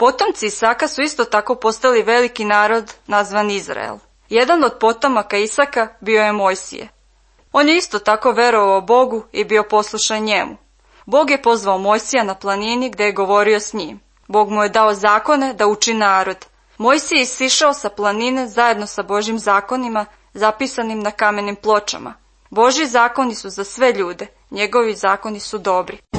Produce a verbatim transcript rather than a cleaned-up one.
Potomci Isaka su isto tako postali veliki narod nazvan Izrael. Jedan od potomaka Isaka bio je Mojsije. On je isto tako verovao Bogu i bio poslušan njemu. Bog je pozvao Mojsija na planini gde je govorio s njim. Bog mu je dao zakone da uči narod. Mojsije je sišao sa planine zajedno sa Božjim zakonima zapisanim na kamenim pločama. Božji zakoni su za sve ljude, njegovi zakoni su dobri.